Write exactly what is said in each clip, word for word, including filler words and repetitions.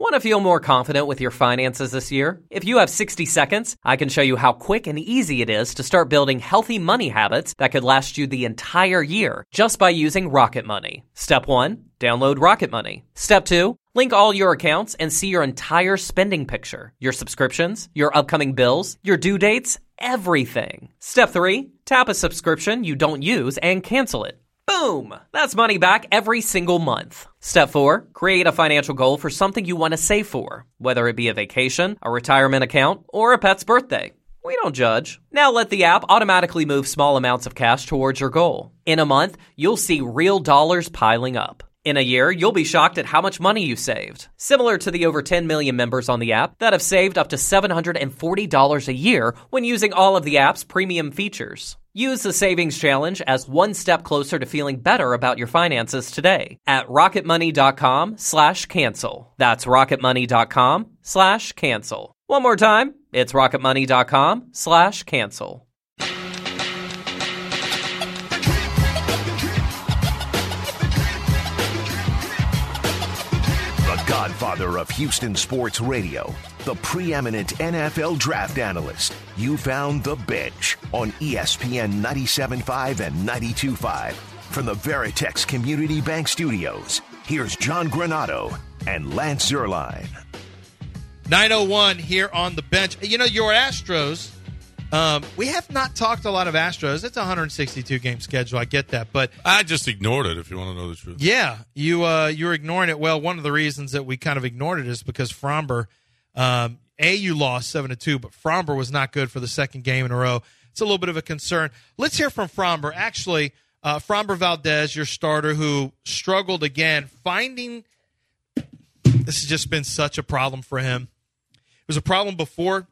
Want to feel more confident with your finances this year? If you have sixty seconds, I can show you how quick and easy it is to start building healthy money habits that could last you the entire year just by using Rocket Money. Step one, download Rocket Money. Step two, link all your accounts and see your entire spending picture, your subscriptions, your upcoming bills, your due dates, everything. Step three, tap a subscription you don't use and cancel it. Boom! That's money back every single month. Step four, create a financial goal for something you want to save for, whether it be a vacation, a retirement account, or a pet's birthday. We don't judge. Now let the app automatically move small amounts of cash towards your goal. In a month, you'll see real dollars piling up. In a year, you'll be shocked at how much money you saved. Similar to the over ten million members on the app that have saved up to seven hundred forty dollars a year when using all of the app's premium features. Use the Savings Challenge as one step closer to feeling better about your finances today at rocketmoney.com slash cancel. That's rocketmoney.com slash cancel. One more time, it's rocketmoney.com slash cancel. Godfather of Houston sports radio, the preeminent N F L draft analyst. You found The Bench on E S P N ninety-seven point five and ninety-two point five. From the Veritex Community Bank Studios, here's John Granato and Lance Zierlein. nine oh one here on The Bench. You know, your Astros, um, we have not talked a lot of Astros. It's a one hundred sixty-two game schedule. I get that. But I just ignored it, if you want to know the truth. Yeah, you, uh, you're ignoring it. Well, one of the reasons that we kind of ignored it is because Framber, um, A, you lost seven to two, but Framber was not good for the second game in a row. It's a little bit of a concern. Let's hear from Framber. Actually, uh, Framber Valdez, your starter, who struggled again, finding – this has just been such a problem for him. It was a problem before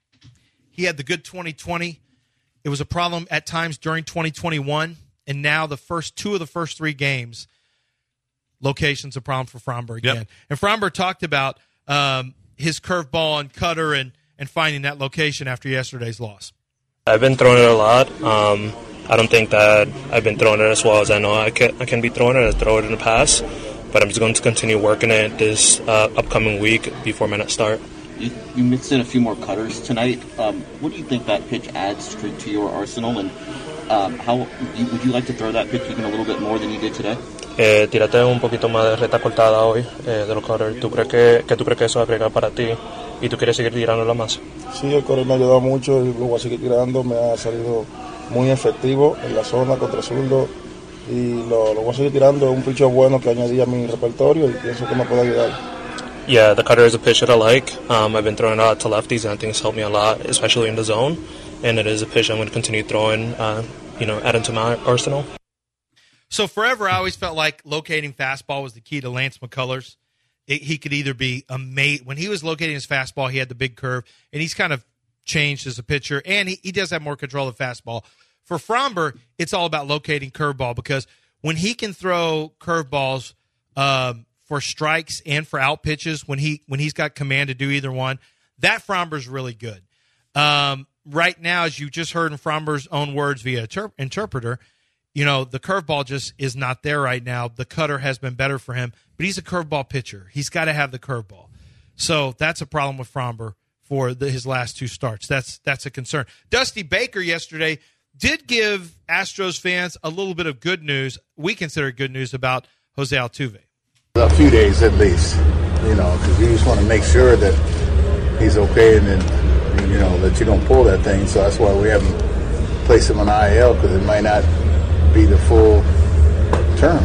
he had the good twenty twenty. It was a problem at times during twenty twenty-one, and now the first two of the first three games, location's a problem for Framber again. Yep. And Framber talked about um, his curveball and cutter and, and finding that location after yesterday's loss. I've been throwing it a lot. Um, I don't think that I've been throwing it as well as I know I can, I can be throwing it. I throw it in the past, but I'm just going to continue working it this uh, upcoming week before my next start. You, you mixed in a few more cutters tonight. Um, what do you think that pitch adds to, to your arsenal, and um, how would you like to throw that pitch even a little bit more than you did today? Eh, tírate un poquito más de recta cortada hoy eh, de los cutters. ¿Tú crees que, que tú crees que eso agrega para ti y tú quieres seguir tirándola más? Sí, el correr me ha ayudado mucho y lo voy a seguir tirando. Me ha salido muy efectivo en la zona contra zurdo y lo, lo voy a seguir tirando. Es un pitcher bueno que añadí a mi repertorio y pienso que me puede ayudar. Yeah, the cutter is a pitch that I like. Um, I've been throwing it out to lefties, and I think it's helped me a lot, especially in the zone. And it is a pitch I'm going to continue throwing, uh, you know, add into my arsenal. So forever, I always felt like locating fastball was the key to Lance McCullers. It, he could either be a mate. When he was locating his fastball, he had the big curve, and he's kind of changed as a pitcher, and he, he does have more control of fastball. For Framber, it's all about locating curveball, because when he can throw curveballs um, for strikes and for out pitches, when he when he's got command to do either one, that Framber's really good. Um, right now, as you just heard in Framber's own words via ter- interpreter, you know, the curveball just is not there right now. The cutter has been better for him, but he's a curveball pitcher. He's got to have the curveball. So that's a problem with Framber for the, his last two starts. That's that's a concern. Dusty Baker yesterday did give Astros fans a little bit of good news. We consider it good news about Jose Altuve. A few days at least, you know, because you just want to make sure that he's okay, and then, you know, that you don't pull that thing. So that's why we haven't placed him on I L, because it might not be the full term.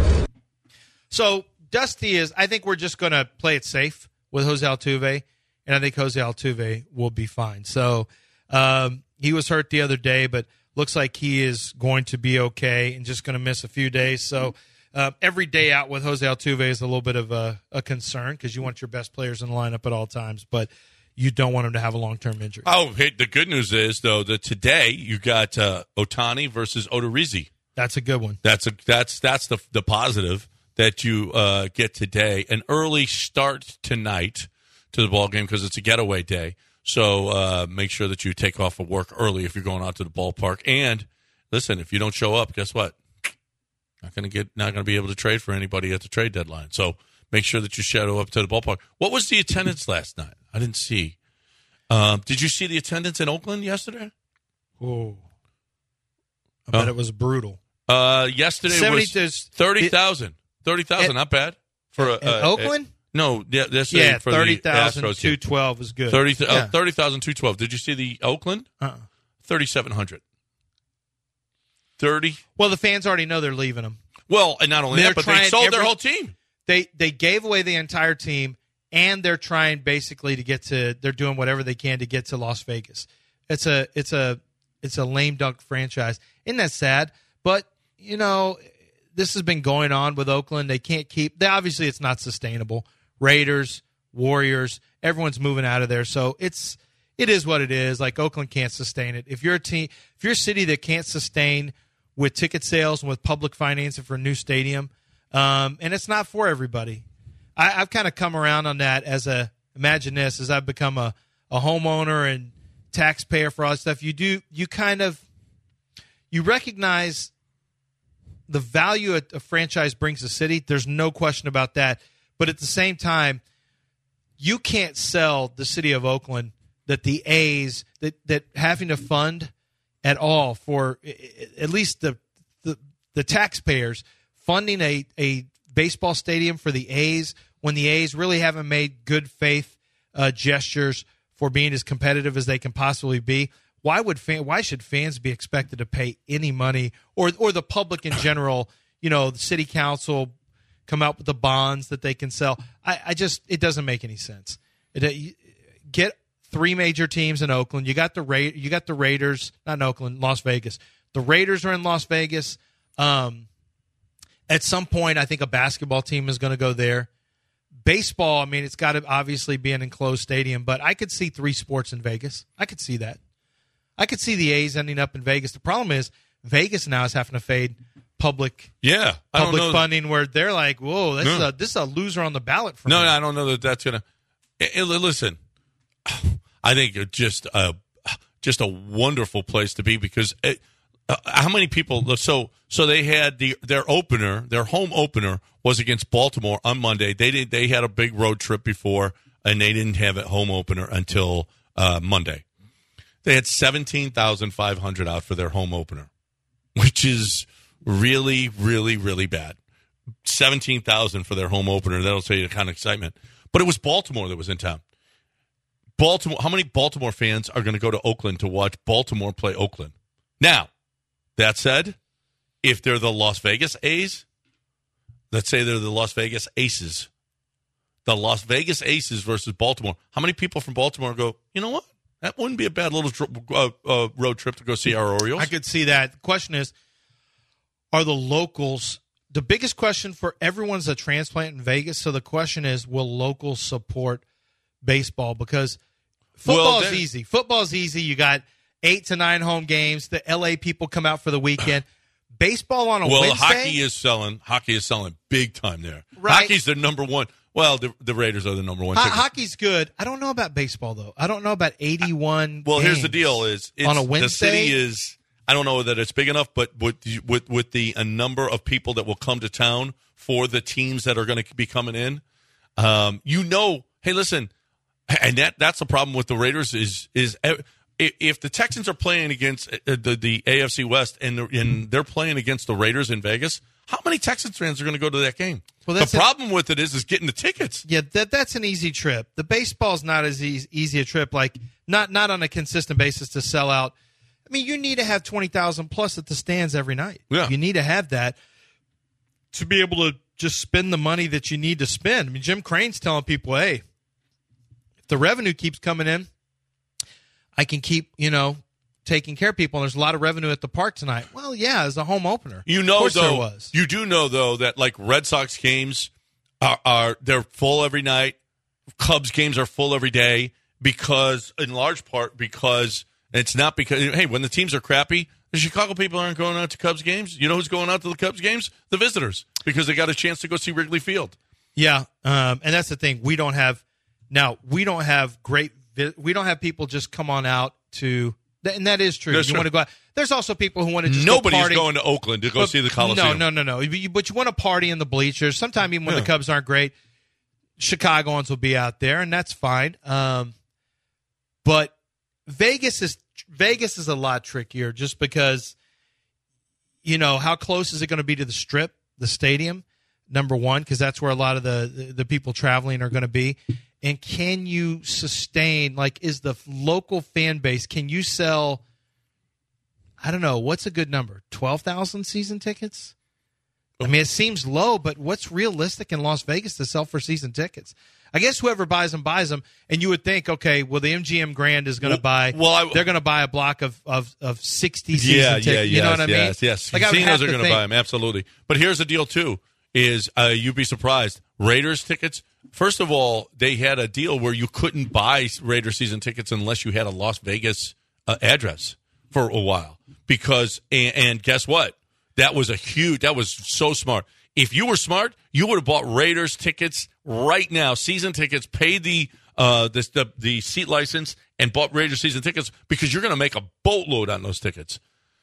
So Dusty is, I think we're just going to play it safe with Jose Altuve, and I think Jose Altuve will be fine. So um, he was hurt the other day, but looks like he is going to be okay and just going to miss a few days. So uh, every day out with Jose Altuve is a little bit of a, a concern, because you want your best players in the lineup at all times, but you don't want him to have a long-term injury. Oh, hey, the good news is, though, that today you got uh, Ohtani versus Odorizzi. That's a good one. That's a that's that's the the positive that you uh, get today. An early start tonight to the ball game, because it's a getaway day. So uh, make sure that you take off of work early if you're going out to the ballpark. And listen, if you don't show up, guess what? Not going to get not going to be able to trade for anybody at the trade deadline. So make sure that you shadow up to the ballpark. What was the attendance last night? I didn't see. Um, did you see the attendance in Oakland yesterday? Oh, I bet uh, it was brutal. Uh, yesterday seventy, was thirty thousand. thirty thousand, not bad. For a, a, Oakland? A, no, yeah, yesterday yeah, for thirty the thousand, Astros. two twelve is good. thirty, yeah. uh, thirty thousand, two twelve. Did you see the Oakland? Uh-uh. thirty-seven hundred. thirty. Well, the fans already know they're leaving them. Well, and not only they're that, but they sold every, their whole team. They they gave away the entire team, and they're trying basically to get to. They're doing whatever they can to get to Las Vegas. It's a it's a it's a lame duck franchise. Isn't that sad? But you know, this has been going on with Oakland. They can't keep. They, obviously, it's not sustainable. Raiders, Warriors, everyone's moving out of there. So it's it is what it is. Like Oakland can't sustain it. If you're a team, if you're a city that can't sustain with ticket sales and with public financing for a new stadium, um, and it's not for everybody. I, I've kind of come around on that as a imagine this as I've become a, a homeowner and taxpayer for all that stuff. You do you kind of you recognize the value a, a franchise brings to the city. There's no question about that. But at the same time, you can't sell the city of Oakland that the A's that, that having to fund at all for at least the the, the taxpayers funding a, a baseball stadium for the A's when the A's really haven't made good faith uh, gestures for being as competitive as they can possibly be. Why would fan, why should fans be expected to pay any money, or or the public in general? You know, the city council come out with the bonds that they can sell. I, I just it doesn't make any sense. It, uh, get three major teams in Oakland. You got the Ra- you got the Raiders, not in Oakland, Las Vegas. The Raiders are in Las Vegas. Um, at some point, I think a basketball team is going to go there. Baseball, I mean, it's got to obviously be an enclosed stadium, but I could see three sports in Vegas. I could see that. I could see the A's ending up in Vegas. The problem is Vegas now is having to fade public yeah, I public don't know funding where they're like, whoa, this, no. is a, this is a loser on the ballot for no, me. No, I don't know that that's going to – listen, I think it's just a, just a wonderful place to be because it, uh, how many people – so so they had the their opener, their home opener was against Baltimore on Monday. They did, They had a big road trip before, and they didn't have a home opener until uh, Monday. They had seventeen thousand five hundred out for their home opener, which is really, really, really bad. seventeen thousand for their home opener. That'll tell you the kind of excitement. But it was Baltimore that was in town. Baltimore. How many Baltimore fans are going to go to Oakland to watch Baltimore play Oakland? Now, that said, if they're the Las Vegas A's, let's say they're the Las Vegas Aces, the Las Vegas Aces versus Baltimore, how many people from Baltimore go, you know what? That wouldn't be a bad little uh, uh, road trip to go see our Orioles. I could see that. The question is, are the locals – the biggest question for everyone's a transplant in Vegas, so the question is, will locals support baseball? Because football well, is easy. Football is easy. You got eight to nine home games. The L A people come out for the weekend. Baseball on a well, Wednesday? Well, hockey is selling. Hockey is selling big time there. Right. Hockey's the number one – well, the, the Raiders are the number one. Ho- ticket. Hockey's good. I don't know about baseball though. I don't know about eighty-one. Well, games here's the deal: is it's, on a Wednesday, the city is. I don't know that it's big enough, but with with with the a number of people that will come to town for the teams that are going to be coming in, um, you know, hey, listen, and that that's the problem with the Raiders is is if the Texans are playing against the the A F C West and they're, and they're playing against the Raiders in Vegas. How many Texans fans are going to go to that game? Well, that's the problem a, with it is is getting the tickets. Yeah, that that's an easy trip. The baseball's not as easy, easy a trip, like not not on a consistent basis to sell out. I mean, you need to have twenty thousand plus at the stands every night. Yeah. You need to have that to be able to just spend the money that you need to spend. I mean, Jim Crane's telling people, hey, if the revenue keeps coming in, I can keep, you know, taking care of people, and there's a lot of revenue at the park tonight. Well, yeah, as a home opener. You know, of course though, there was. You do know, though, that like Red Sox games are, are they're full every night. Cubs games are full every day because, in large part, because it's not because, hey, when the teams are crappy, the Chicago people aren't going out to Cubs games. You know who's going out to the Cubs games? The visitors, because they got a chance to go see Wrigley Field. Yeah, um, and that's the thing. We don't have, now, we don't have great, we don't have people just come on out to, and that is true. That's you true. want to go out. There's also people who want to just Nobody's go party. going to Oakland to go but, see the Coliseum. No, no, no, no. But you, but you want to party in the bleachers. Sometimes even when yeah. the Cubs aren't great, Chicagoans will be out there, and that's fine. Um, but Vegas is Vegas is a lot trickier just because, you know, how close is it going to be to the Strip, the stadium, number one, because that's where a lot of the, the, the people traveling are going to be. And can you sustain, like, is the local fan base, can you sell, I don't know, what's a good number, twelve thousand season tickets? I mean, it seems low, but what's realistic in Las Vegas to sell for season tickets? I guess whoever buys them buys them, and you would think, okay, well, the M G M Grand is going to well, buy. Well, I, they're going to buy a block of of, of sixty season yeah, tickets. Yeah, you yes, know what I mean? Yes, yes. Like, Casinos are going to buy them, absolutely. But here's the deal too: is uh, you'd be surprised. Raiders tickets. First of all, they had a deal where you couldn't buy Raider season tickets unless you had a Las Vegas uh, address for a while. Because and, and guess what? That was a huge. That was so smart. If you were smart, you would have bought Raiders tickets right now, season tickets, paid the uh, the, the the seat license, and bought Raiders season tickets because you're going to make a boatload on those tickets.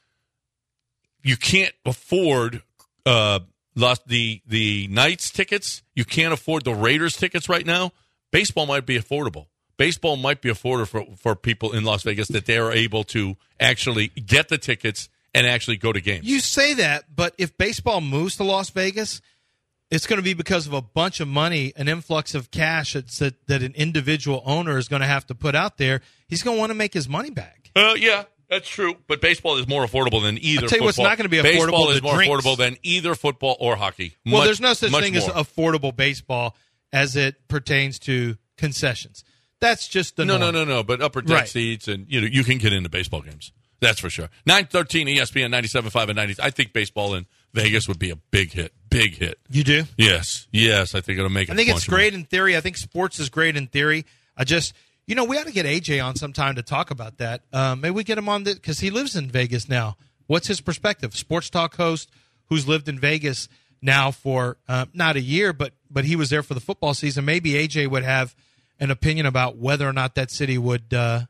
You can't afford uh, the the Knights tickets. You can't afford the Raiders tickets right now. Baseball might be affordable. Baseball might be affordable for, for people in Las Vegas that they are able to actually get the tickets and actually go to games. You say that, but if baseball moves to Las Vegas, it's going to be because of a bunch of money, an influx of cash that, that an individual owner is going to have to put out there. He's going to want to make his money back. Uh, yeah, that's true. But baseball is more affordable than either I'll tell you football. what's not going to be affordable. Baseball is the more drinks. affordable than either football or hockey. Well, much, there's no such thing more. as affordable baseball as it pertains to concessions. That's just the no, norm. no, no, no. But upper deck Right. seats, and you know, you can get into baseball games. That's for sure. nine thirteen E S P N ninety-seven point five and ninety. I think baseball in Vegas would be a big hit. Big hit. You do? Yes, yes. I think it'll make. I a think bunch it's of great money. in theory. I think sports is great in theory. I just, you know, we ought to get A J on sometime to talk about that. Um, maybe we get him on because he lives in Vegas now. What's his perspective? Sports talk host who's lived in Vegas now for uh, not a year, but but he was there for the football season. Maybe A J would have an opinion about whether or not that city would. Uh,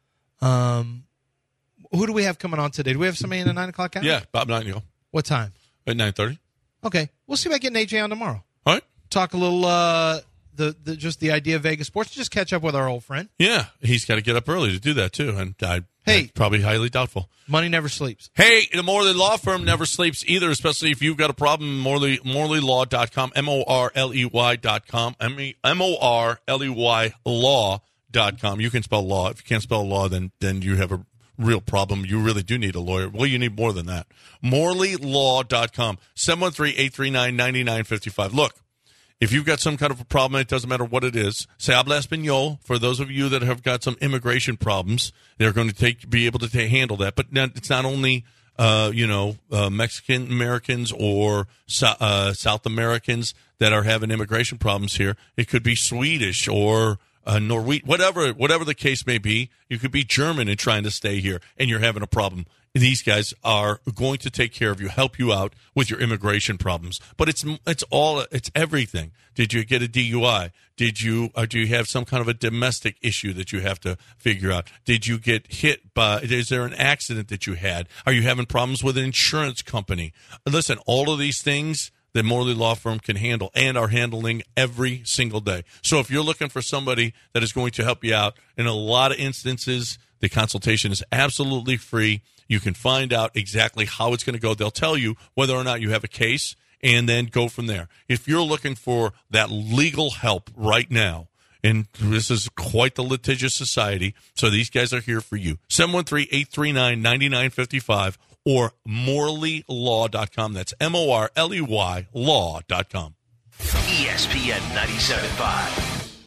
um, who do we have coming on today? Do we have somebody in the nine o'clock hour? Yeah, Bob Nightingale What time? at nine thirty. Okay, we'll see about getting A J on tomorrow. All right. Talk a little, uh, the, the just the idea of Vegas sports. Just catch up with our old friend. Yeah, he's got to get up early to do that too, and I Hey. probably highly doubtful. Money never sleeps. Hey, the Morley Law Firm never sleeps either, especially if you've got a problem. Morley, Morley Law dot com, M O R L E Y dot com, M O R L E Y Law dot com. You can spell law. If you can't spell law, then then you have a real problem. You really do need a lawyer. Well, you need more than that. Morley Law dot com, seven one three, eight three nine, nine nine five five. Look, if you've got some kind of a problem, it doesn't matter what it is. Se habla español. For those of you that have got some immigration problems, they're going to take be able to ta handle that. But now, it's not only uh, you know uh, Mexican Americans or so, uh, South Americans that are having immigration problems here. It could be Swedish or uh, Norwegian, whatever whatever the case may be. You could be German and trying to stay here, and you're having a problem. These guys are going to take care of you, help you out with your immigration problems. But it's it's all it's everything. Did you get a D U I? Did you or do you have some kind of a domestic issue that you have to figure out? Did you get hit by? Is there an accident that you had? Are you having problems with an insurance company? Listen, all of these things that Morley Law Firm can handle and are handling every single day. So if you're looking for somebody that is going to help you out, in a lot of instances, the consultation is absolutely free. You can find out exactly how it's going to go. They'll tell you whether or not you have a case and then go from there. If you're looking for that legal help right now, and this is quite the litigious society, so these guys are here for you. seven one three, eight three nine, nine nine five five or Morley Law dot com. That's M O R L E Y Law dot com. E S P N ninety-seven point five.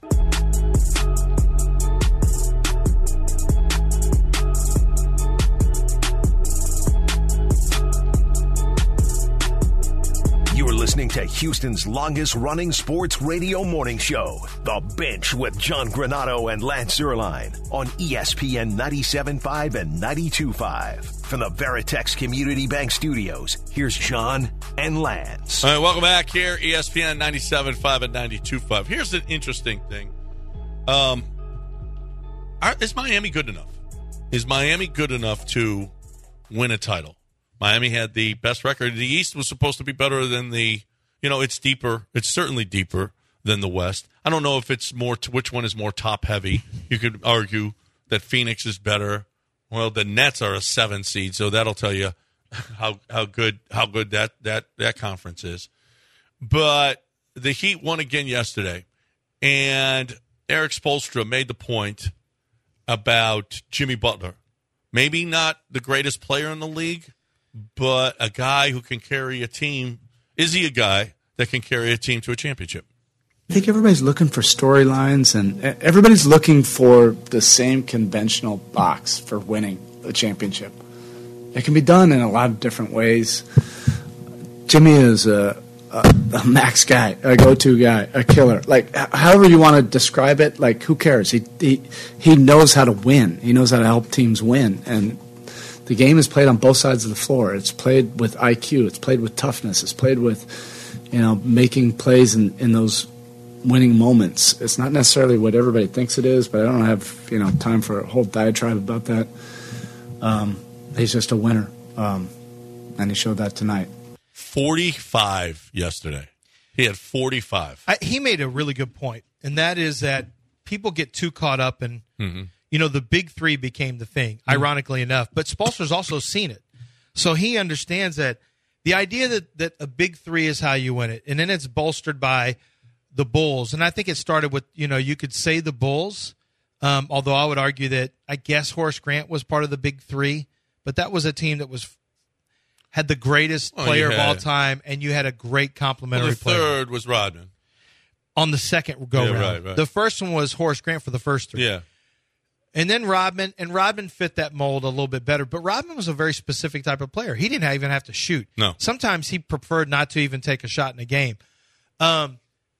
You're listening to Houston's longest-running sports radio morning show, The Bench with John Granato and Lance Zierlein on E S P N ninety-seven point five and ninety-two point five. From the Veritex Community Bank Studios, here's John and Lance. All right, welcome back here, E S P N ninety-seven point five and ninety-two point five. Here's an interesting thing. Um, are, is Miami good enough? Is Miami good enough to win a title? Miami had the best record. The East was supposed to be better than the, you know, it's deeper. It's certainly deeper than the West. I don't know if it's more to, which one is more top heavy. You could argue that Phoenix is better. Well, the Nets are a seven seed, so that'll tell you how how good how good that that that conference is. But the Heat won again yesterday, and Eric Spoelstra made the point about Jimmy Butler. Maybe not the greatest player in the league, but a guy who can carry a team. Is he a guy that can carry a team to a championship? I think everybody's looking for storylines, and everybody's looking for the same conventional box for winning a championship. It can be done in a lot of different ways. Jimmy is a, a, a max guy, a go-to guy, a killer. Like, however you want to describe it, like, who cares? He, he he knows how to win. He knows how to help teams win. And the game is played on both sides of the floor. It's played with I Q. It's played with toughness. It's played with, you know, making plays in, in those winning moments. It's not necessarily what everybody thinks it is, but I don't have, you know, time for a whole diatribe about that. Um, he's just a winner, um, and he showed that tonight. forty-five yesterday. He had forty-five. I, he made a really good point, and that is that people get too caught up in, mm-hmm. you know, the big three became the thing, mm-hmm. ironically enough. But Spoelstra's also seen it. So he understands that the idea that, that a big three is how you win it, and then it's bolstered by the Bulls. And I think it started with, you know, you could say the Bulls, um, although I would argue that I guess Horace Grant was part of the big three, but that was a team that was had the greatest well, player had, of all time, and you had a great complementary well, the player. The third was Rodman. On the second go-round. Yeah, right, right. The first one was Horace Grant for the first three. Yeah. And then Rodman, and Rodman fit that mold a little bit better, but Rodman was a very specific type of player. He didn't even have to shoot. No. Sometimes he preferred not to even take a shot in a game. Um,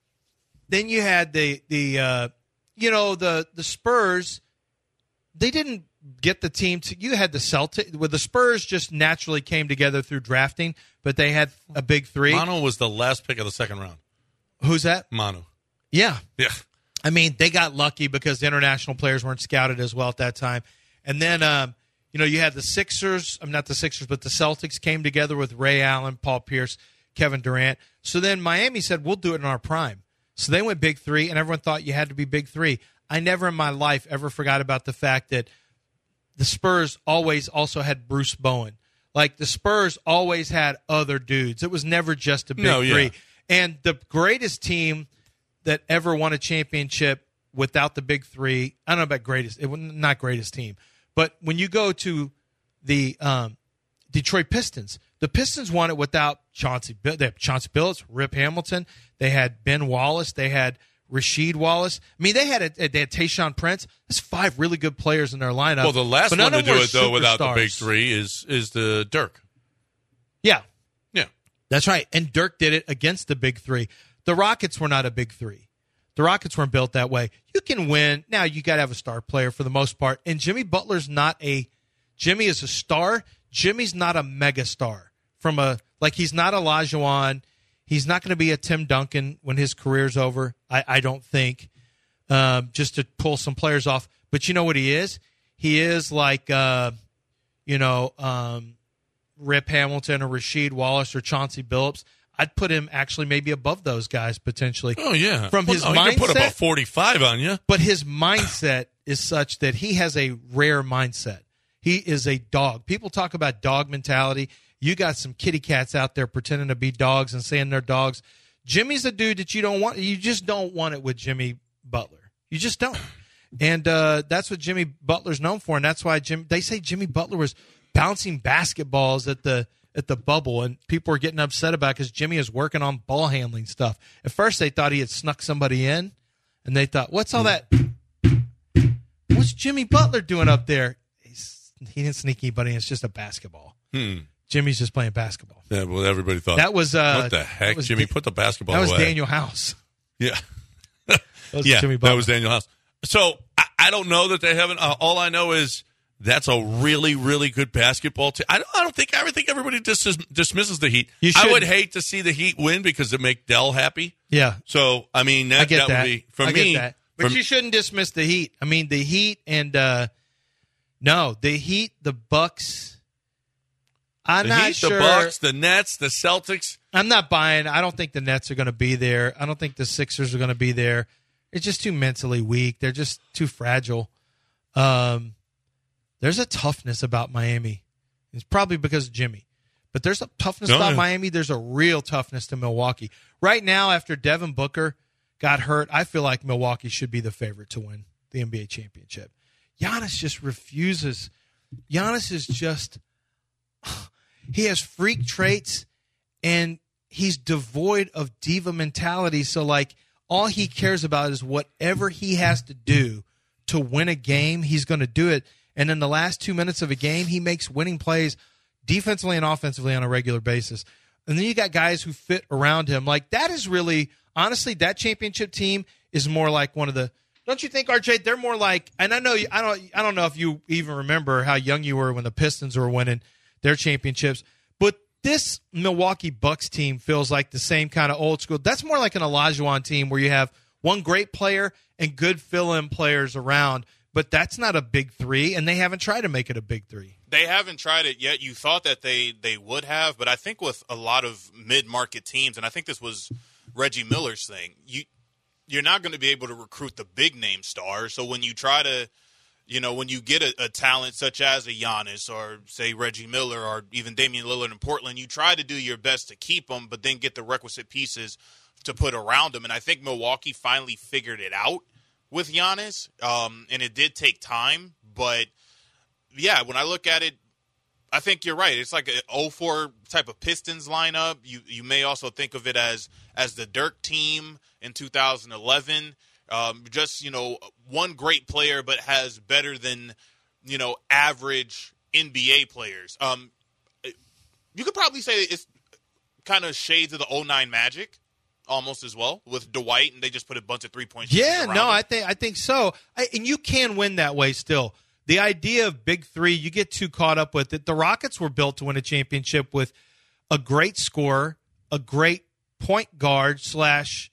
then you had the, the uh, you know, the, the Spurs, they didn't get the team to, you had the Celtics, well, the Spurs just naturally came together through drafting, but they had a big three. Manu was the last pick of the second round. Who's that? Manu. Yeah. Yeah. I mean, they got lucky because the international players weren't scouted as well at that time. And then, um, you know, you had the Sixers, I'm not the Sixers, but the Celtics came together with Ray Allen, Paul Pierce, Kevin Durant. So then Miami said, we'll do it in our prime. So they went big three, and everyone thought you had to be big three. I never in my life ever forgot about the fact that the Spurs always also had Bruce Bowen. Like, the Spurs always had other dudes. It was never just a big no, three. Yeah. And the greatest team that ever won a championship without the big three, I don't know about greatest, it was not greatest team, but when you go to the um, Detroit Pistons, the Pistons won it without Chauncey. They had Chauncey Billups, Rip Hamilton, they had Ben Wallace, they had Rasheed Wallace. I mean, they had a, they had Tayshaun Prince. There's five really good players in their lineup. Well, the last one to do it though superstars. without the big three is is the Dirk. Yeah, yeah, that's right. And Dirk did it against the big three. The Rockets were not a big three. The Rockets weren't built that way. You can win. Now, you got to have a star player for the most part. And Jimmy Butler's not a – Jimmy is a star. Jimmy's not a mega star. From a – like, he's not Olajuwon. He's not going to be a Tim Duncan when his career's over, I, I don't think, um, just to pull some players off. But you know what he is? He is like, uh, you know, um, Rip Hamilton or Rasheed Wallace or Chauncey Billups. I'd put him actually maybe above those guys potentially. Oh, yeah. From well, his no, mindset. He can put about forty-five on you. But his mindset is such that he has a rare mindset. He is a dog. People talk about dog mentality. You got some kitty cats out there pretending to be dogs and saying they're dogs. Jimmy's a dude that you don't want. You just don't want it with Jimmy Butler. You just don't. And uh, that's what Jimmy Butler's known for, and that's why Jim. They say Jimmy Butler was bouncing basketballs at the at the bubble, and people were getting upset about it because Jimmy is working on ball handling stuff. At first, they thought he had snuck somebody in, and they thought, what's all that? What's Jimmy Butler doing up there? He's, he didn't sneak anybody in. It's just a basketball. Hmm. Jimmy's just playing basketball. Yeah, well, everybody thought. That was, uh, what the heck, was Jimmy? Da- put the basketball away. That was away. Daniel House. Yeah. That was yeah, Jimmy Butler. that was Daniel House. So, I, I don't know that they haven't. Uh, all I know is that's a really, really good basketball team. I don't, I don't think, I think everybody dis- dismisses the Heat. You I would hate to see the Heat win because it make Dell happy. Yeah. So, I mean, that, I get that, that. would be, for I me. Get that. But for, you shouldn't dismiss the Heat. I mean, the Heat and, uh, no, the Heat, the Bucks. I'm the not Heat, sure. The Bucks, the Nets, the Celtics. I'm not buying. I don't think the Nets are going to be there. I don't think the Sixers are going to be there. It's just too mentally weak. They're just too fragile. Um, there's a toughness about Miami. It's probably because of Jimmy. But there's a toughness no, about no. Miami. There's a real toughness to Milwaukee. Right now, after Devin Booker got hurt, I feel like Milwaukee should be the favorite to win the N B A championship. Giannis just refuses. Giannis is just – he has freak traits, and he's devoid of diva mentality. So, like, all he cares about is whatever he has to do to win a game, he's going to do it. And in the last two minutes of a game, he makes winning plays defensively and offensively on a regular basis. And then you got guys who fit around him. Like, that is really – honestly, that championship team is more like one of the – don't you think, R J, they're more like – and I know you, I don't I don't know if you even remember how young you were when the Pistons were winning their championships, but this Milwaukee Bucks team feels like the same kind of old school. That's more like an Olajuwon team where you have one great player and good fill-in players around, but that's not a big three, and they haven't tried to make it a big three. They haven't tried it yet. You thought that they, they would have, but I think with a lot of mid-market teams, and I think this was Reggie Miller's thing, you – you're not going to be able to recruit the big-name stars. So when you try to, you know, when you get a, a talent such as a Giannis or, say, Reggie Miller or even Damian Lillard in Portland, you try to do your best to keep them, but then get the requisite pieces to put around them. And I think Milwaukee finally figured it out with Giannis, um, and it did take time. But, yeah, when I look at it, I think you're right. It's like an oh four type of Pistons lineup. You you may also think of it as as the Dirk team in two thousand eleven. Um, just, you know, one great player but has better than, you know, average N B A players. Um, you could probably say it's kind of shades of the oh nine Magic almost as well with Dwight, and they just put a bunch of three-point shooters Yeah, around no, him. I think I think so. I, and you can win that way still. The idea of big three, you get too caught up with it. The Rockets were built to win a championship with a great scorer, a great point guard slash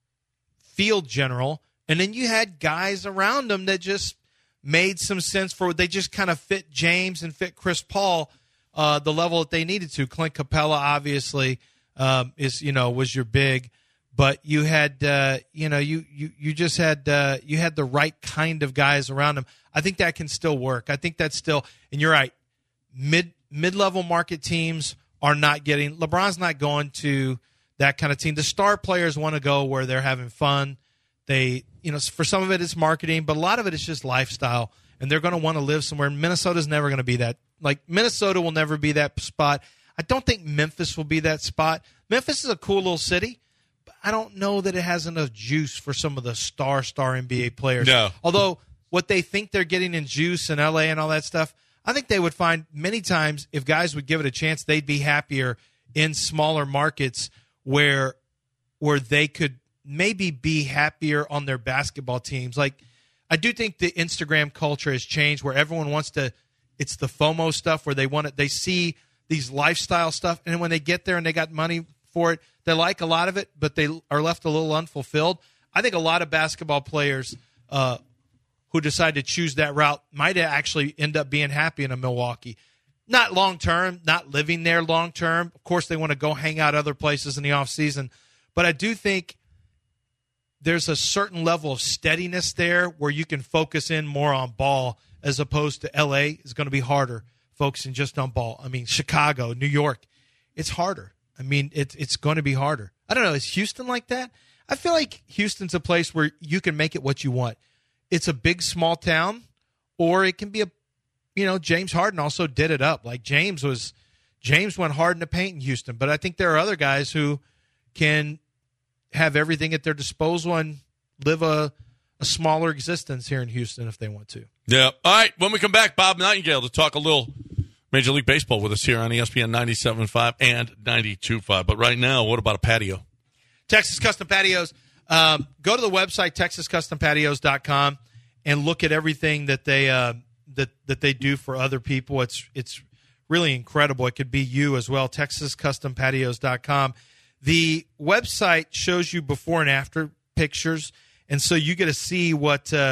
field general, and then you had guys around them that just made some sense for – they just kind of fit James and fit Chris Paul uh, the level that they needed to. Clint Capella obviously um, is you know was your big. But you had, uh, you know, you you you just had uh, you had the right kind of guys around them. I think that can still work. I think that's still, and you're right. Mid mid level market teams are not getting. LeBron's not going to that kind of team. The star players want to go where they're having fun. They, you know, for some of it it's marketing, but a lot of it is just lifestyle, and they're going to want to live somewhere. Minnesota's never going to be that. Like Minnesota will never be that spot. I don't think Memphis will be that spot. Memphis is a cool little city. I don't know that it has enough juice for some of the star, star N B A players. No. Although what they think they're getting in juice in L A and all that stuff, I think they would find many times if guys would give it a chance, they'd be happier in smaller markets where where they could maybe be happier on their basketball teams. Like, I do think the Instagram culture has changed where everyone wants to – it's the FOMO stuff where they want it. They see these lifestyle stuff, and when they get there and they got money for it, they like a lot of it, but they are left a little unfulfilled. I think a lot of basketball players uh, who decide to choose that route might actually end up being happy in a Milwaukee. Not long-term, not living there long-term. Of course, they want to go hang out other places in the offseason. But I do think there's a certain level of steadiness there where you can focus in more on ball as opposed to L A is going to be harder focusing just on ball. I mean, Chicago, New York, it's harder. I mean, it, it's going to be harder. I don't know. Is Houston like that? I feel like Houston's a place where you can make it what you want. It's a big, small town, or it can be a, you know, James Harden also did it up. Like James was, James went hard in the paint in Houston. But I think there are other guys who can have everything at their disposal and live a, a smaller existence here in Houston if they want to. Yeah. All right. When we come back, Bob Nightingale to talk a little Major League Baseball with us here on E S P N ninety-seven point five and ninety-two point five. But right now, what about a patio? Texas Custom Patios. Um, go to the website, texas custom patios dot com, and look at everything that they uh, that that they do for other people. It's it's really incredible. It could be you as well, texas custom patios dot com. The website shows you before and after pictures, and so you get to see what uh,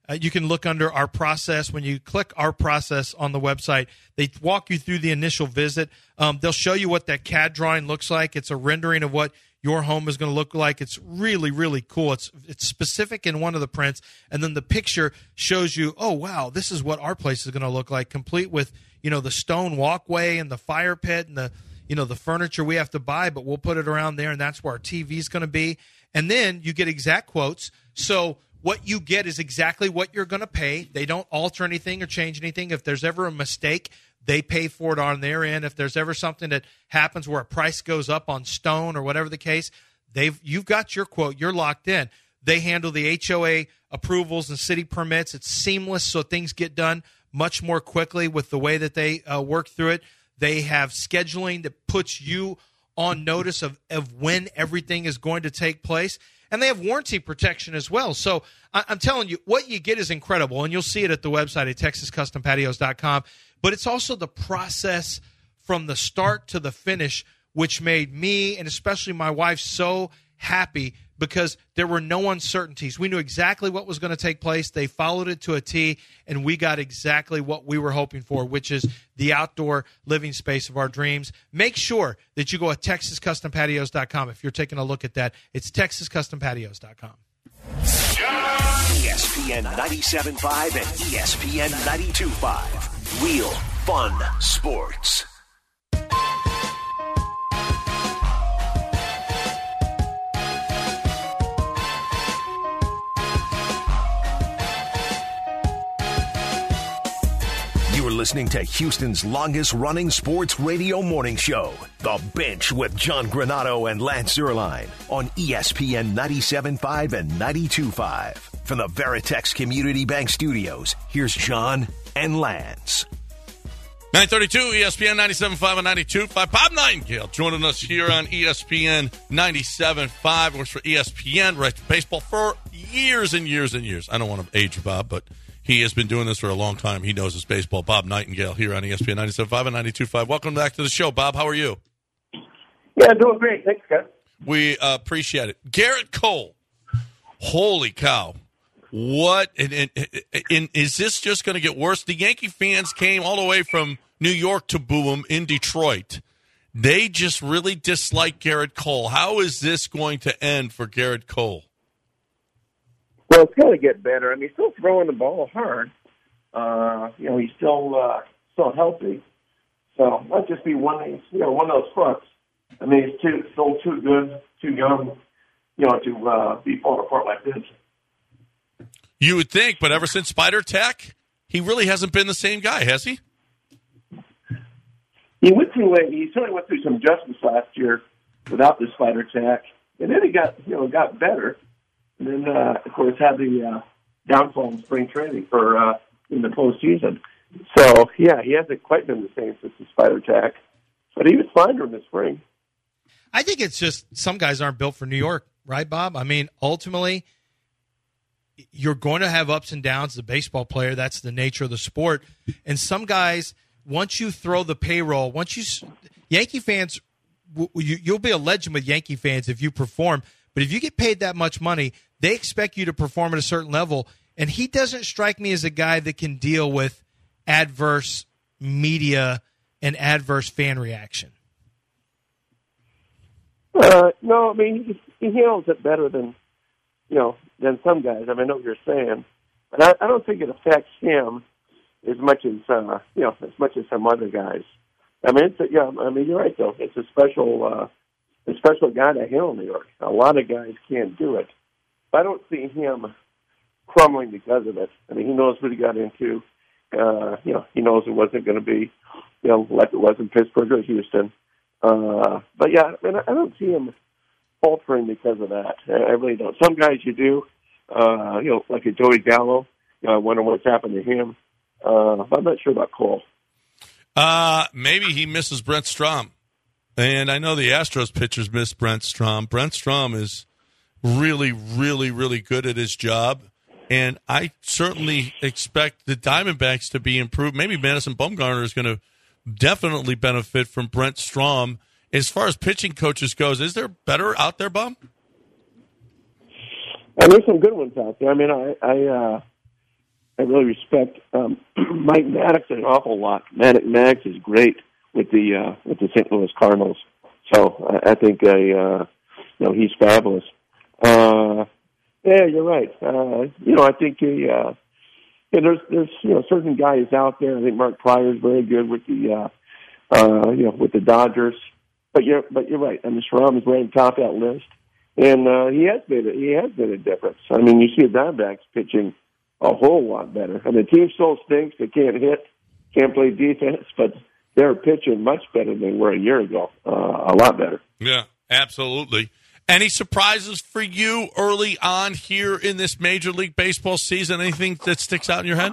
Uh, you can look under our process. When you click our process on the website, they walk you through the initial visit. Um, they'll show you what that C A D drawing looks like. It's a rendering of what your home is going to look like. It's really, really cool. It's it's specific in one of the prints, and then the picture shows you, oh, wow, this is what our place is going to look like, complete with, you know, the stone walkway and the fire pit and the, you know, the furniture we have to buy, but we'll put it around there, and that's where our T V is going to be. And then you get exact quotes. So what you get is exactly what you're going to pay. They don't alter anything or change anything. If there's ever a mistake, they pay for it on their end. If there's ever something that happens where a price goes up on stone or whatever the case, they've you've got your quote. You're locked in. They handle the H O A approvals and city permits. It's seamless, so things get done much more quickly with the way that they uh, work through it. They have scheduling that puts you on notice of, of when everything is going to take place. And they have warranty protection as well. So I, I'm telling you, what you get is incredible, and you'll see it at the website at texas custom patios dot com. But it's also the process from the start to the finish, which made me and especially my wife so happy because there were no uncertainties. We knew exactly what was going to take place. They followed it to a T, and we got exactly what we were hoping for, which is the outdoor living space of our dreams. Make sure that you go to texas custom patios dot com if you're taking a look at that. It's texas custom patios dot com. E S P N ninety-seven point five and E S P N ninety-two point five. Real Fun Sports. You are listening to Houston's longest-running sports radio morning show, The Bench with John Granato and Lance Zierlein on E S P N ninety-seven point five and ninety-two point five. From the Veritex Community Bank Studios, here's John and Lance. nine thirty-two, E S P N ninety-seven point five and ninety-two point five. Bob Nightingale joining us here on E S P N ninety-seven point five. Works for E S P N, writes baseball for years and years and years. I don't want to age Bob, but he has been doing this for a long time. He knows his baseball. Bob Nightingale here on E S P N ninety-seven point five and ninety-two point five. Welcome back to the show, Bob. How are you? Yeah, doing great. Thanks, guys. We uh, appreciate it. Gerrit Cole. Holy cow. What? And, and, and is this just going to get worse? The Yankee fans came all the way from New York to boo him in Detroit. They just really dislike Gerrit Cole. How is this going to end for Gerrit Cole? Well, it's going to get better. I mean, he's still throwing the ball hard. Uh, you know, he's still uh, still healthy. So might just be one, you know, one of those fucks. I mean, he's too still too good, too young, you know, to uh, be falling apart like this. You would think, but ever since Spider Tack, he really hasn't been the same guy, has he? He went through a, he certainly went through some adjustments last year without the Spider Tack, and then he got you know got better. And then, uh, of course, had the uh, downfall in spring training for uh, in the postseason. So, yeah, he hasn't quite been the same since the Spider Tack, but he was fine during the spring. I think it's just some guys aren't built for New York, right, Bob? I mean, ultimately, you're going to have ups and downs as a baseball player. That's the nature of the sport. And some guys, once you throw the payroll, once you – Yankee fans, you, you'll be a legend with Yankee fans if you perform. But if you get paid that much money, they expect you to perform at a certain level. And he doesn't strike me as a guy that can deal with adverse media and adverse fan reaction. Uh, no, I mean, he, he handles it better than, you know, than some guys. I mean, I know what you're saying. But I, I don't think it affects him as much as, uh, you know, as much as some other guys. I mean, it's a, yeah, I mean, you're right, though. It's a special, uh, a special guy to handle New York. A lot of guys can't do it. But I don't see him crumbling because of it. I mean, he knows what he got into. Uh, you know, he knows it wasn't going to be, you know, like it was in Pittsburgh or Houston. Uh, but, yeah, I mean, I don't see him faltering because of that. I really don't. Some guys you do, uh, you know, like a Joey Gallo. You know, I wonder what's happened to him. Uh, but I'm not sure about Cole. Uh, maybe he misses Brent Strom. And I know the Astros pitchers miss Brent Strom. Brent Strom is really, really, really good at his job. And I certainly expect the Diamondbacks to be improved. Maybe Madison Bumgarner is going to definitely benefit from Brent Strom. As far as pitching coaches goes, is there better out there, Bum? And there's some good ones out there. I mean, I, I uh, I really respect um, Mike Maddox an awful lot. Maddox, Maddox is great with the uh, with the Saint Louis Cardinals. So I, I think I, uh, you know, he's fabulous. Uh, yeah, you're right. Uh, you know, I think he, uh, yeah, there's there's you know certain guys out there. I think Mark Pryor is very good with the uh, uh, you know with the Dodgers. But you're but you're right. I mean, Schramm is right top of that list, and uh, he has made a, he has made a difference. I mean, you see the Diamondbacks pitching a whole lot better. I mean, the team still stinks. They can't hit, can't play defense, but they're pitching much better than they were a year ago. Uh, a lot better. Yeah, absolutely. Any surprises for you early on here in this Major League Baseball season? Anything that sticks out in your head?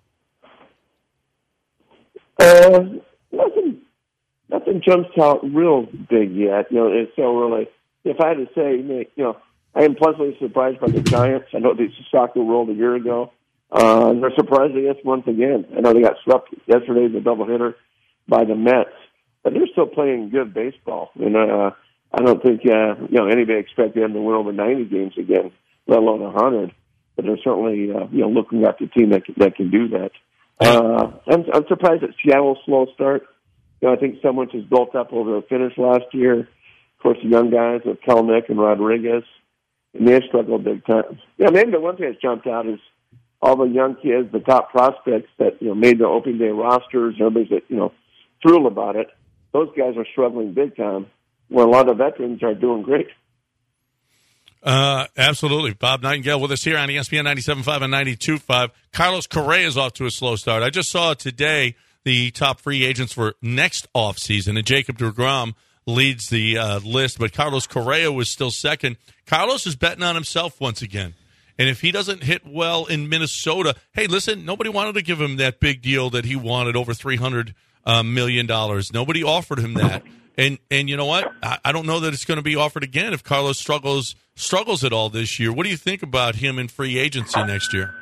Uh, nothing, nothing jumps out real big yet. You know, it's so really. If I had to say, you know, I am pleasantly surprised by the Giants. I know they shocked the world a year ago. Uh, they're surprising us once again. I know they got swept yesterday in the doubleheader by the Mets, but they're still playing good baseball. And uh, I don't think uh, you know anybody expected them to win over ninety games again, let alone a hundred. But they're certainly uh, you know looking at the team that can, that can do that. Uh, I'm, I'm surprised that Seattle's slow start. You know, I think so much has built up over the finish last year. Of course, the young guys with Kelnick and Rodriguez, and they've struggled big time. Yeah, maybe the one thing that's jumped out is all the young kids, the top prospects that you know made the opening day rosters. Everybody's that you know thrilled about it. Those guys are struggling big time. Well, a lot of veterans are doing great. Uh, absolutely. Bob Nightingale with us here on E S P N ninety-seven point five and ninety-two point five. Carlos Correa is off to a slow start. I just saw today the top free agents for next offseason, and Jacob deGrom leads the uh, list, but Carlos Correa was still second. Carlos is betting on himself once again. And if he doesn't hit well in Minnesota, hey, listen, nobody wanted to give him that big deal that he wanted, over three hundred million dollars. Nobody offered him that. And and you know what? I, I don't know that it's going to be offered again if Carlos struggles struggles at all this year. What do you think about him in free agency next year?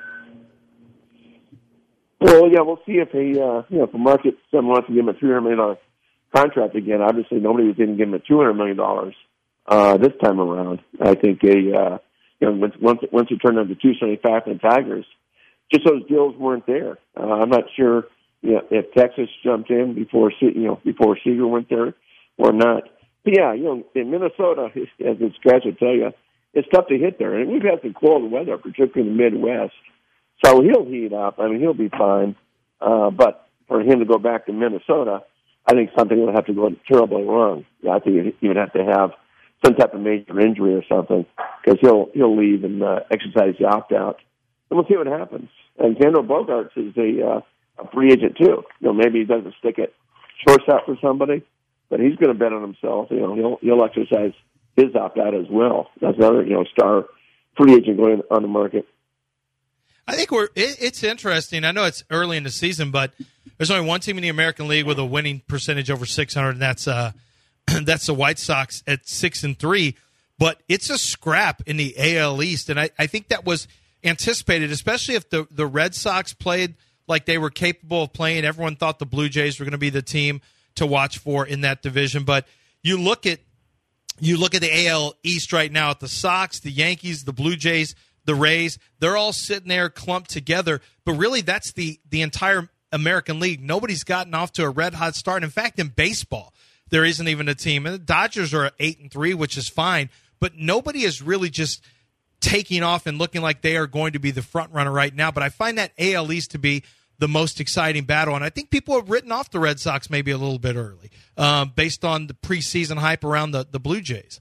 Well, yeah, we'll see if he, uh, you know, if the market someone wants to give him a three hundred million dollars contract again. Obviously, nobody was going to give him a two hundred million dollars uh, this time around. I think a, uh, you know, once once once he turned into two seventy-five for the Tigers, just those deals weren't there. Uh, I'm not sure, you know, if Texas jumped in before you know before Seager went there or not. But yeah, you know, in Minnesota, as the scratch will tell you, it's tough to hit there, and we've had some cold weather, particularly in the Midwest. So he'll heat up. I mean, he'll be fine. Uh, but for him to go back to Minnesota, I think something will have to go terribly wrong. I think he would have to have some type of major injury or something, because he'll he'll leave and uh, exercise the opt out, and we'll see what happens. And Xander Bogaerts is a, uh, a free agent too. You know, maybe he doesn't stick it shortstop for somebody, but he's going to bet on himself. You know, he'll he'll exercise his opt out as well. That's another you know star free agent going on the market. I think we're. It, it's interesting. I know it's early in the season, but there's only one team in the American League with a winning percentage over six hundred, and that's uh, that's the White Sox at six and three. But it's a scrap in the A L East, and I, I think that was anticipated, especially if the the Red Sox played like they were capable of playing. Everyone thought the Blue Jays were going to be the team to watch for in that division. But you look at you look at the A L East right now at the Sox, the Yankees, the Blue Jays, the Rays, they're all sitting there clumped together. But really, that's the, the entire American League. Nobody's gotten off to a red-hot start. In fact, in baseball, there isn't even a team. And the Dodgers are at eight and three, which is fine. But nobody is really just taking off and looking like they are going to be the front runner right now. But I find that A L East to be the most exciting battle. And I think people have written off the Red Sox maybe a little bit early um, based on the preseason hype around the, the Blue Jays.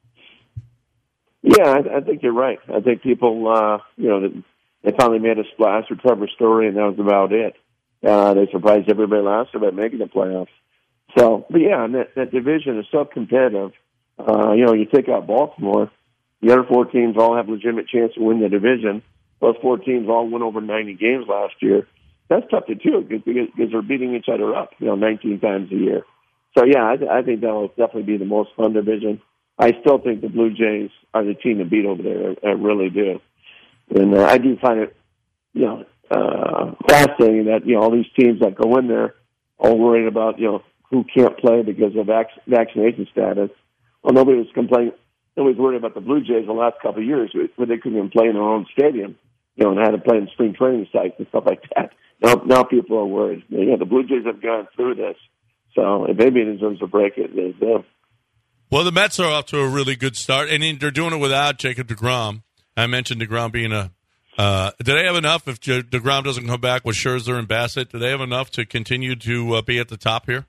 Yeah, I, I think you're right. I think people, uh, you know, they finally made a splash with Trevor Story, and that was about it. Uh, they surprised everybody last year by making the playoffs. So, but yeah, and that, that division is so competitive. Uh, you know, you take out Baltimore, the other four teams all have a legitimate chance to win the division. Those four teams all won over ninety games last year. That's tough to do because, because they're beating each other up, you know, nineteen times a year. So, yeah, I, I think that will definitely be the most fun division. I still think the Blue Jays are the team to beat over there. I really do. And uh, I do find it, you know, uh, fascinating that, you know, all these teams that go in there all worried about, you know, who can't play because of vac- vaccination status. Well, nobody was complaining. Nobody's worried about the Blue Jays the last couple of years where they couldn't even play in their own stadium. you know, and had to play in spring training sites and stuff like that. Now, now people are worried. You know, the Blue Jays have gone through this, so if anybody deserves a break, it is them. Well, the Mets are off to a really good start, and they're doing it without Jacob deGrom. I mentioned deGrom being a uh, – do they have enough if deGrom doesn't come back with Scherzer and Bassett? Do they have enough to continue to uh, be at the top here?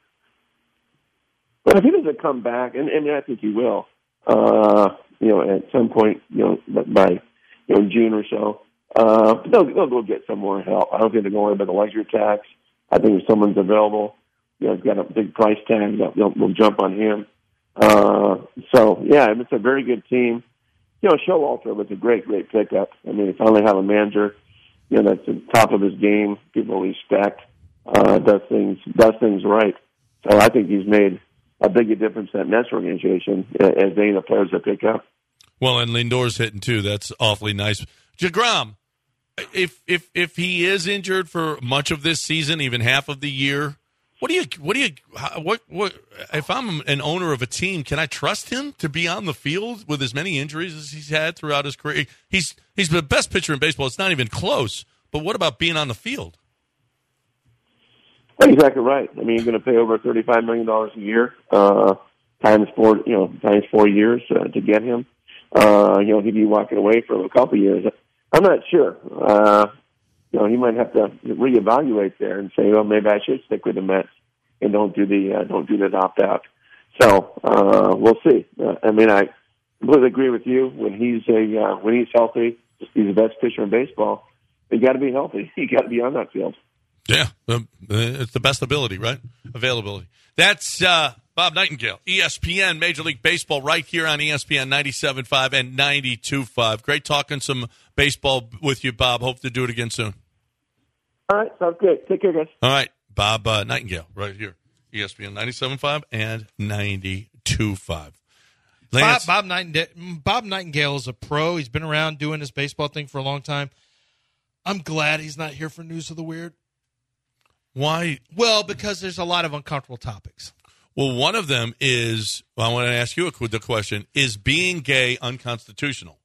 Well, if he doesn't come back, and, and I think he will, uh, you know, at some point, you know, by you know June or so, uh, they'll, they'll go get some more help. I don't think they're going to worry about the luxury tax. I think if someone's available, you know, he's got a big price tag, they'll, they'll, they'll jump on him. Uh, so, yeah, it's a very good team. You know, Showalter was a great, great pickup. I mean, they finally have a manager, you know, that's at the top of his game, people respect, uh, does things, does things right. So I think he's made a bigger difference in that Nets organization as they the players that pick up. Well, and Lindor's hitting too. That's awfully nice. deGrom, if if if he is injured for much of this season, even half of the year, what do you what do you what what if I'm an owner of a team, can I trust him to be on the field with as many injuries as he's had throughout his career? He's he's the best pitcher in baseball. It's not even close. But what about being on the field? That's exactly right. I mean, you're going to pay over thirty-five million dollars a year, uh, times four, you know, times four years uh, to get him. Uh, you know, he'd be walking away for a couple of years. I'm not sure. Uh, you know, he might have to reevaluate there and say, well, maybe I should stick with the Mets and don't do the uh, don't do the opt out. So uh, we'll see. Uh, I mean, I completely agree with you. When he's a uh, when he's healthy, he's the best pitcher in baseball. You got to be healthy. You got to be on that field. Yeah, um, it's the best ability, right? Availability. That's uh, Bob Nightingale, E S P N Major League Baseball, right here on E S P N ninety-seven point five and ninety-two point five. Great talking some baseball with you, Bob. Hope to do it again soon. All right, sounds good. Take care, guys. All right, Bob uh, Nightingale, right here, E S P N ninety-seven point five and ninety-two point five. Bob, Bob, Nightingale, Bob Nightingale is a pro. He's been around doing this baseball thing for a long time. I'm glad he's not here for News of the Weird. Why? Well, because there's a lot of uncomfortable topics. Well, one of them is, well, I want to ask you a, the question, is being gay unconstitutional?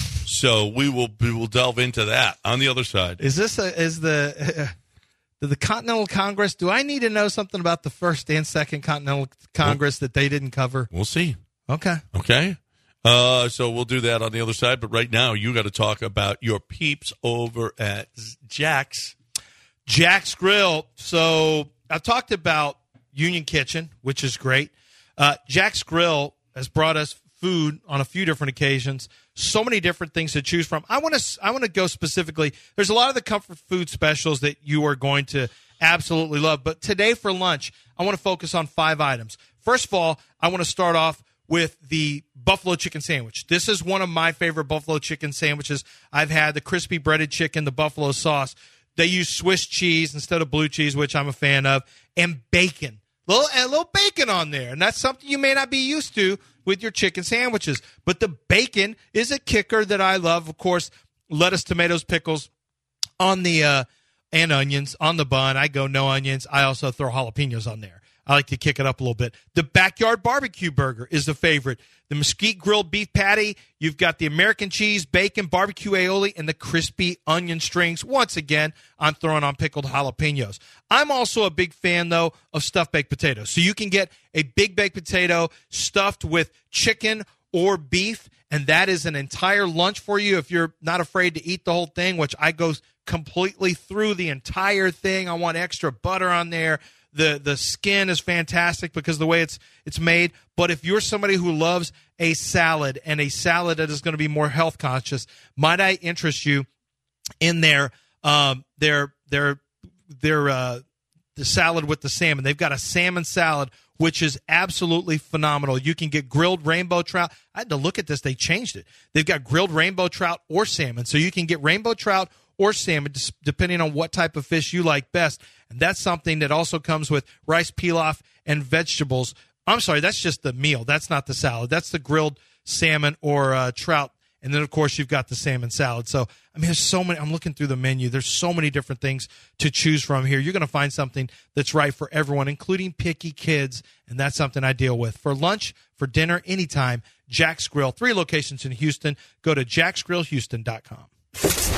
So we will we will delve into that on the other side. Is this a, is the uh, the Continental Congress, do I need to know something about the first and second Continental Congress well, that they didn't cover? We'll see. Okay. Okay. Uh, so we'll do that on the other side. But right now, you got to talk about your peeps over at Jack's. Jack's Grill. So I've talked about Union Kitchen, which is great. Uh, Jack's Grill has brought us food on a few different occasions. So many different things to choose from. I want to I want to go specifically. There's a lot of the comfort food specials that you are going to absolutely love. But today for lunch, I want to focus on five items. First of all, I want to start off with the buffalo chicken sandwich. This is one of my favorite buffalo chicken sandwiches. I've had the crispy breaded chicken, the buffalo sauce. They use Swiss cheese instead of blue cheese, which I'm a fan of, and bacon. A little, a little bacon on there, and that's something you may not be used to with your chicken sandwiches. But the bacon is a kicker that I love. Of course, lettuce, tomatoes, pickles on the uh, and onions on the bun. I go no onions. I also throw jalapenos on there. I like to kick it up a little bit. The backyard barbecue burger is the favorite. The mesquite grilled beef patty. You've got the American cheese, bacon, barbecue aioli, and the crispy onion strings. Once again, I'm throwing on pickled jalapenos. I'm also a big fan, though, of stuffed baked potatoes. So you can get a big baked potato stuffed with chicken or beef, and that is an entire lunch for you if you're not afraid to eat the whole thing, which I go completely through the entire thing. I want extra butter on there. The the skin is fantastic because of the way it's it's made. But if you're somebody who loves a salad and a salad that is going to be more health conscious, might I interest you in their um their their their uh the salad with the salmon. They've got a salmon salad which is absolutely phenomenal. You can get grilled rainbow trout. I had to look at this. They changed it. They've got grilled rainbow trout or salmon. So you can get rainbow trout or salmon, depending on what type of fish you like best. And that's something that also comes with rice pilaf and vegetables. I'm sorry, that's just the meal. That's not the salad. That's the grilled salmon or uh, trout. And then, of course, you've got the salmon salad. So, I mean, there's so many. I'm looking through the menu. There's so many different things to choose from here. You're going to find something that's right for everyone, including picky kids. And that's something I deal with. For lunch, for dinner, anytime, Jack's Grill. Three locations in Houston. Go to jacks grill houston dot com.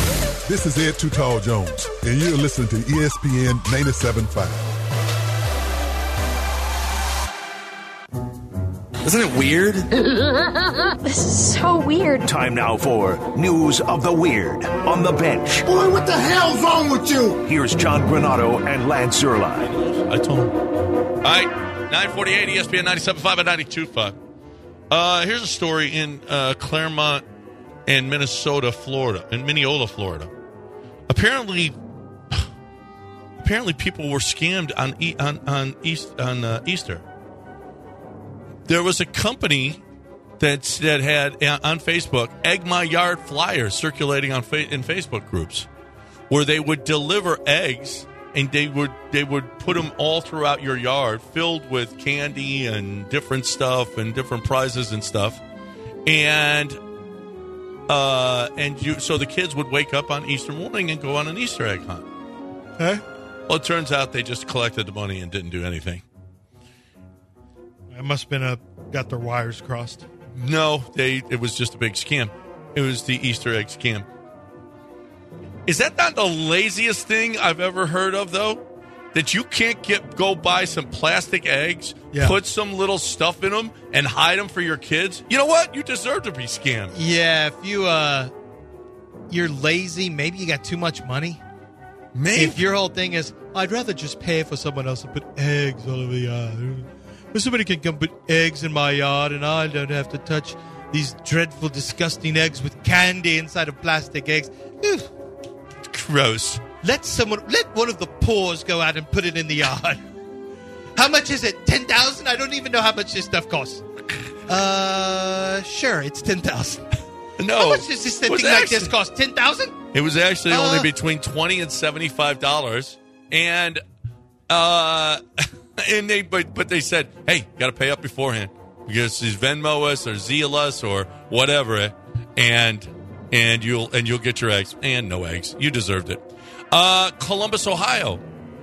This is Ed Too Tall Jones, and you're listening to E S P N ninety-seven point five. Isn't it weird? This is so weird. Time now for News of the Weird on the Bench. Boy, what the hell's wrong with you? Here's John Granado and Lance Zierlein. I told him. All right, nine forty-eight, E S P N ninety-seven point five and ninety-two point five. Uh, here's a story in uh, Claremont and Minnesota, Florida, in Mineola, Florida. Apparently, apparently people were scammed on on on, East, on uh, Easter. There was a company that that had uh, on Facebook Egg My Yard flyers circulating on fa- in Facebook groups, where they would deliver eggs and they would they would put them all throughout your yard, filled with candy and different stuff and different prizes and stuff, and uh, and you so the kids would wake up on Easter morning and go on an Easter egg hunt. Huh? Well, it turns out they just collected the money and didn't do anything. It must have been a got their wires crossed. No, they it was just a big scam. It was the Easter egg scam. Is that not the laziest thing I've ever heard of, though? That you can't get go buy some plastic eggs, yeah. put some little stuff in them, and hide them for your kids? You know what? You deserve to be scammed. Yeah, if you uh, you're lazy, maybe you got too much money. Maybe. If your whole thing is, I'd rather just pay for someone else to put eggs all over the yard. But somebody can come put eggs in my yard, and I don't have to touch these dreadful, disgusting eggs with candy inside of plastic eggs. Ew. Gross. Let someone, let one of the poors go out and put it in the yard. How much is it? Ten thousand? I don't even know how much this stuff costs. Uh, sure, it's ten thousand. No. How much does this thing actually, like this cost? Ten thousand? It was actually uh, only between twenty and seventy-five dollars, and uh, and they but but they said, hey, you got to pay up beforehand because these Venmo us or Zeal us or whatever, and and you'll and you'll get your eggs and no eggs. You deserved it. Uh, Columbus, Ohio,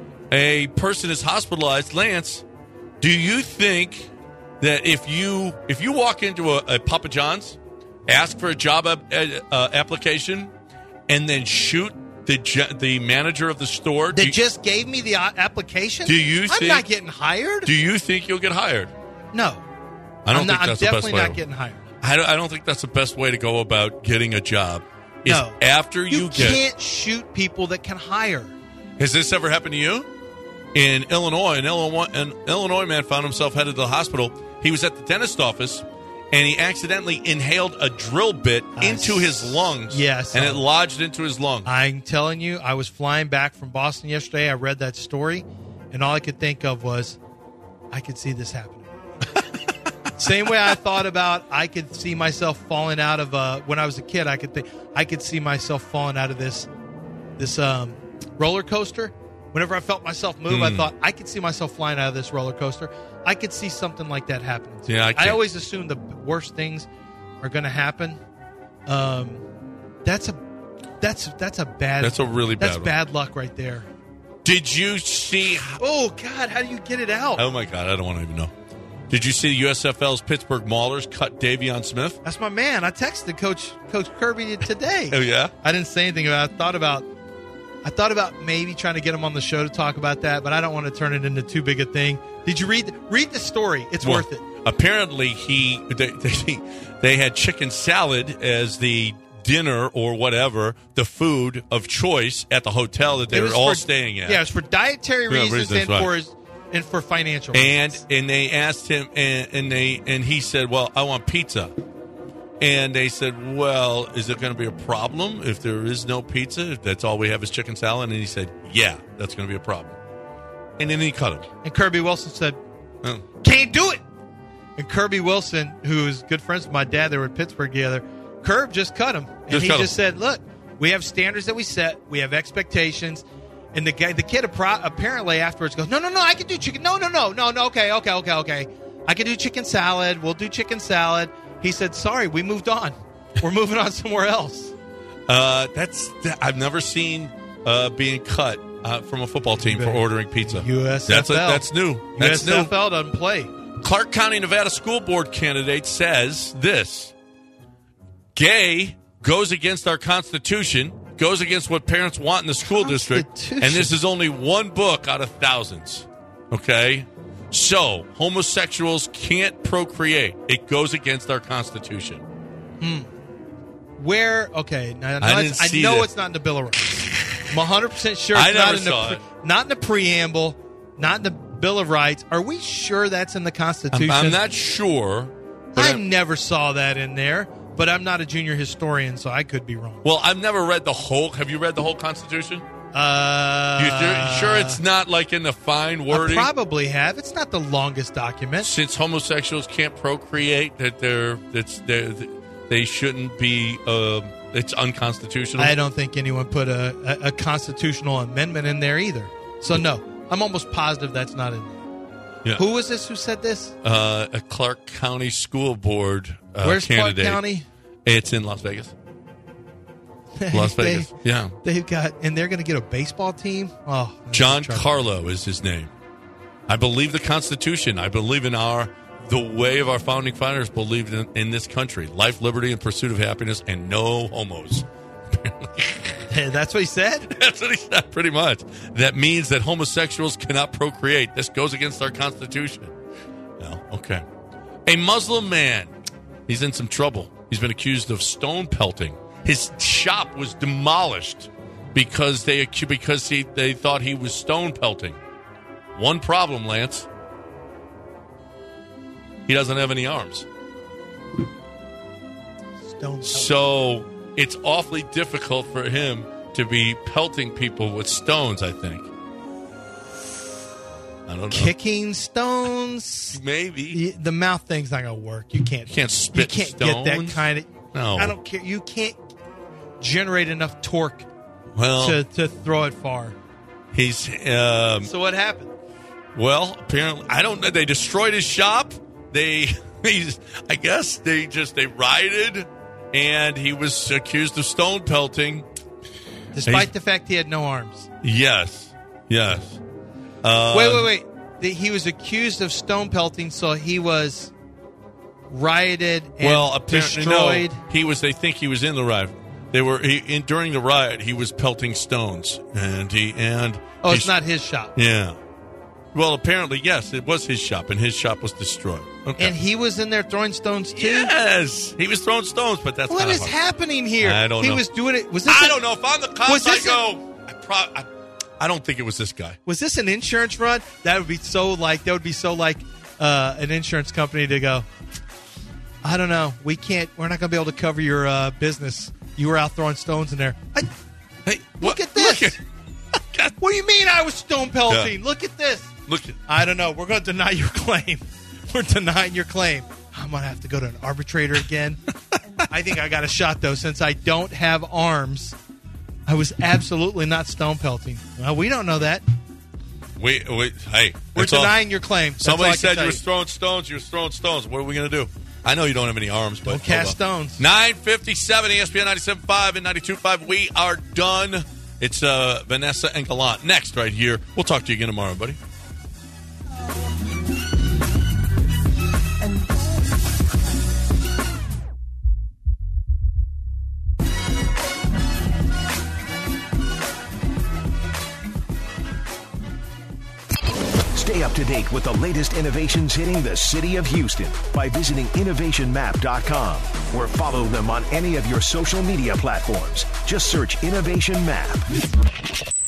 a person is hospitalized. Lance, do you think that if you if you walk into a, a Papa John's, ask for a job uh, uh, application, and then shoot the the manager of the store They you, just gave me the uh, application? Do you think, I'm not getting hired? Do you think you'll get hired? No. I don't I'm think not, that's I'm the best definitely way. not getting hired. I don't, I don't think that's the best way to go about getting a job. Is No. after you, You get. can't shoot people that can hire. Has this ever happened to you? In Illinois, an Illinois, an Illinois man found himself headed to the hospital. He was at the dentist office, and he accidentally inhaled a drill bit I into his lungs. Yes. And it lodged into his lung. I'm telling you, I was flying back from Boston yesterday. I read that story, and all I could think of was, I could see this happening. Same way I thought about, I could see myself falling out of uh, when I was a kid. I could think I could see myself falling out of this this um, roller coaster. Whenever I felt myself move, Mm. I thought I could see myself flying out of this roller coaster. I could see something like that happening. to me. Yeah, I I can't. always assume the worst things are going to happen. Um, that's a that's that's a bad. That's a really bad That's one. bad luck right there. Did you see? Oh God, how do you get it out? Oh my God, I don't want to even know. Did you see U S F L's Pittsburgh Maulers cut Davion Smith? That's my man. I texted Coach Coach Kirby today. Oh yeah. I didn't say anything about it. I thought about I thought about maybe trying to get him on the show to talk about that, but I don't want to turn it into too big a thing. Did you read read the story? It's Well, worth it. Apparently, he they, they they had chicken salad as the dinner or whatever, the food of choice at the hotel that they It were was all for- staying at. Yeah, it's for dietary Yeah, reasons, reasons, and right. for his, and for financial and reasons. and they asked him, and, and they and he said, "Well, I want pizza." And they said, "Well, is it going to be a problem if there is no pizza? If that's all we have is chicken salad?" And he said, "Yeah, that's going to be a problem." And then he cut him. And Kirby Wilson said, Oh. "Can't do it." And Kirby Wilson, who is good friends with my dad, they were in Pittsburgh together. Kirby just cut him, and Just he cut just him. said, "Look, we have standards that we set. We have expectations." And the guy, the kid, appro- apparently afterwards goes, "No, no, no, I can do chicken. No, no, no, no, no. Okay, okay, okay, okay. I can do chicken salad. We'll do chicken salad." He said, "Sorry, we moved on. We're moving on somewhere else." Uh, that's that, I've never seen uh, being cut uh, from a football team for ordering pizza. U S F L. That's a, that's new. That's U S F new. L doesn't play. Clark County, Nevada school board candidate says this: "Gay goes against our Constitution. goes against what parents want in the school district, and this is only one book out of thousands. Okay? So, homosexuals can't procreate. It goes against our Constitution. Hmm. Where? Okay, now, now I it's- didn't see I know that. it's not in the Bill of Rights. I'm one hundred percent sure it's I not never in the saw pre- it. not in the preamble, not in the Bill of Rights. Are we sure that's in the I'm, Constitution? I'm not sure. but I I'm- never saw that in there, but I'm not a junior historian, so I could be wrong. Well, I've never read the whole. Have you read the whole Constitution? Uh, you sure, sure it's not like in the fine I wording? probably have. It's not the longest document. Since homosexuals can't procreate, that they're that's they're, they shouldn't be. Uh, it's unconstitutional. I don't think anyone put a, a, a constitutional amendment in there either. So no, I'm almost positive that's not in there. Yeah. Who was this? Who said this? Uh, a Clark County School Board uh, Where's Clark candidate. County? It's in Las Vegas. Las They- Vegas. Yeah. They've got, and they're going to get a baseball team. Oh, that's John trouble. Carlo is his name. I believe the Constitution. I believe in our the way of our founding fathers believed in, in this country: life, liberty, and pursuit of happiness, and no homos. That's what he said? That's what he said, pretty much. That means that homosexuals cannot procreate. This goes against our Constitution. No, okay. A Muslim man. He's in some trouble. He's been accused of stone pelting. His shop was demolished because they acu- because he they thought he was stone pelting. One problem, Lance. He doesn't have any arms. Stone So it's awfully difficult for him to be pelting people with stones, I think. I don't know. Kicking stones. Maybe. The mouth thing's not going to work. You can't. You can't spit You can't get that stones? kind of. No. I don't care. You can't generate enough torque Well, to, to throw it far. he's um, So what happened? well. Apparently, I don't know. They destroyed his shop. They, he's, I guess, they just they rioted, and he was accused of stone pelting. Despite He's- the fact he had no arms. Yes, yes. Uh, wait, wait, wait. The, he was accused of stone pelting, so he was rioted and Well, apparently destroyed. no. He was. They think he was in the riot. They were he, in, during the riot. He was pelting stones, and he and Oh, it's he's- not his shop. Yeah. Well, apparently, yes, it was his shop, and his shop was destroyed. Okay. And he was in there throwing stones too? Yes, he was throwing stones, but that's What kinda is hard. happening here? I don't he know. was doing it. Was this I a- don't know. If I'm the cops, Was I this a- go. I, pro- I, I don't think it was this guy. Was this an insurance run? That would be so like that would be so like uh, an insurance company to go. I don't know. We can't. We're not going to be able to cover your uh, business. You were out throwing stones in there. I, hey, look at this. Look at, what do you mean I was stone pelting? Yeah. Look at this. Look at. I don't know. We're going to deny your claim. We're denying your claim. I'm going to have to go to an arbitrator again. I think I got a shot though, since I don't have arms. I was absolutely not stone pelting. Well, we don't know that. Wait, wait. Hey, We're that's all- denying your claim. That's all I Somebody can said tell you you. were throwing stones. You were throwing stones. What are we going to do? I know you don't have any arms, but Don't cast stones. nine fifty-seven E S P N ninety-seven point five and ninety-two point five. We are done. It's uh, Vanessa and Gallant next right here. We'll talk to you again tomorrow, buddy. Stay up to date with the latest innovations hitting the city of Houston by visiting innovation map dot com or follow them on any of your social media platforms. Just search Innovation Map.